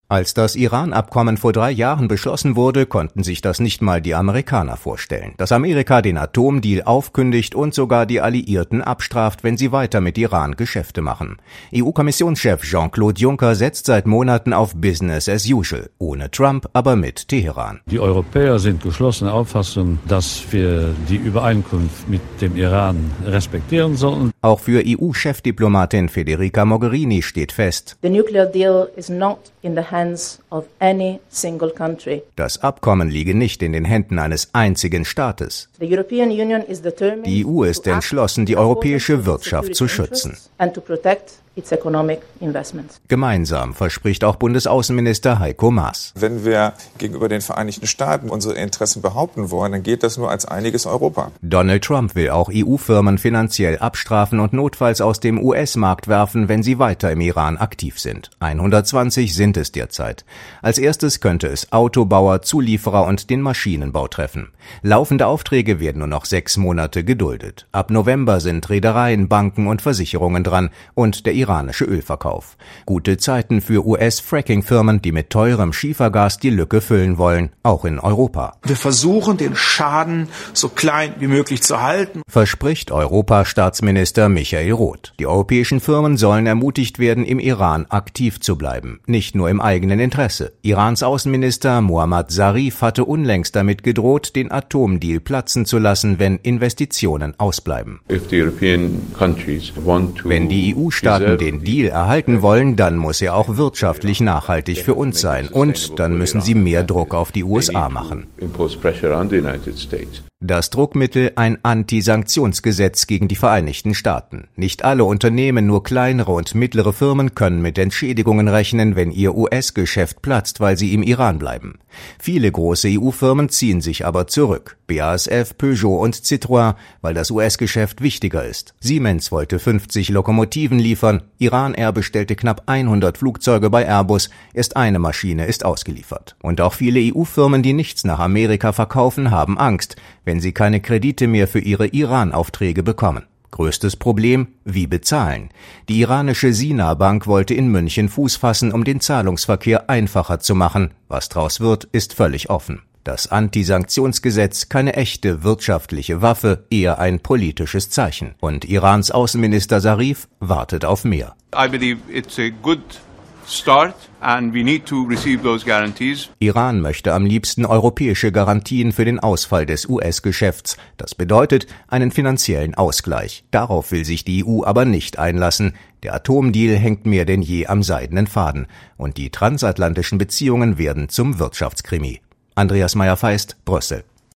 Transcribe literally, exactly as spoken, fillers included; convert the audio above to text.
Als das Iran-Abkommen vor drei Jahren beschlossen wurde, konnten sich das nicht mal die Amerikaner vorstellen. Dass Amerika den Atomdeal aufkündigt und sogar die Alliierten abstraft, wenn sie weiter mit Iran Geschäfte machen. E U-Kommissionschef Jean-Claude Juncker setzt seit Monaten auf Business as usual. Ohne Trump, aber mit Teheran. Die Europäer sind geschlossener Auffassung, dass wir die Übereinkunft mit dem Iran respektieren sollen. Auch für E U-Chefdiplomatin Federica Mogherini steht fest: The nuclear deal is not in the hands of any single country. Das Abkommen liege nicht in den Händen eines einzigen Staates. The European Union is determined Die E U ist entschlossen, die europäische Wirtschaft zu schützen. and to protect its economic investments. Gemeinsam verspricht auch Bundesaußenminister Heiko Maas. Wenn wir gegenüber den Vereinigten Staaten unsere Interessen behaupten wollen, dann geht das nur als einiges Europa. Donald Trump will auch E U-Firmen finanziell abstrafen und notfalls aus dem U S-Markt werfen, wenn sie weiter im Iran aktiv sind. hundertzwanzig sind es derzeit. Als erstes könnte es Autobauer, Zulieferer und den Maschinenbau treffen. Laufende Aufträge werden nur noch sechs Monate geduldet. Ab November sind Reedereien, Banken und Versicherungen dran und der iranische Ölverkauf. Gute Zeiten für U S-Fracking-Firmen, die mit teurem Schiefergas die Lücke füllen wollen, auch in Europa. Wir versuchen, den Schaden so klein wie möglich zu halten, Verspricht Europastaatsminister Michael Roth. Die europäischen Firmen sollen ermutigt werden, im Iran aktiv zu bleiben, nicht nur im eigenen Interesse. Irans Außenminister Mohammad Zarif hatte unlängst damit gedroht, den Atomdeal platzen zu lassen, wenn Investitionen ausbleiben. Wenn die E U-Staaten den Deal erhalten wollen, dann muss er auch wirtschaftlich nachhaltig für uns sein und dann müssen sie mehr Druck auf die U S A machen. Das Druckmittel ein Anti-Sanktionsgesetz gegen die Vereinigten Staaten. Nicht alle Unternehmen, nur kleinere und mittlere Firmen können mit Entschädigungen rechnen, wenn ihr U S-Geschäft platzt, weil sie im Iran bleiben. Viele große E U-Firmen ziehen sich aber zurück. B A S F, Peugeot und Citroën, weil das U S-Geschäft wichtiger ist. Siemens wollte fünfzig Lokomotiven liefern. Iran Air bestellte knapp hundert Flugzeuge bei Airbus. Erst eine Maschine ist ausgeliefert. Und auch viele E U-Firmen, die nichts nach Amerika verkaufen, haben Angst, wenn sie keine Kredite mehr für ihre Iran-Aufträge bekommen. Größtes Problem: wie bezahlen? Die iranische Sina Bank wollte in München Fuß fassen, um den Zahlungsverkehr einfacher zu machen. Was draus wird, ist völlig offen. Das Anti-Sanktionsgesetz keine echte wirtschaftliche Waffe, eher ein politisches Zeichen. Und Irans Außenminister Zarif wartet auf mehr. I believe it's a good start and we need to receive those guarantees. Iran möchte am liebsten europäische Garantien für den Ausfall des U S-Geschäfts. Das bedeutet einen finanziellen Ausgleich. Darauf will sich die E U aber nicht einlassen. Der Atomdeal hängt mehr denn je am seidenen Faden. Und die transatlantischen Beziehungen werden zum Wirtschaftskrimi. Andreas Meyer-Feist, Brüssel.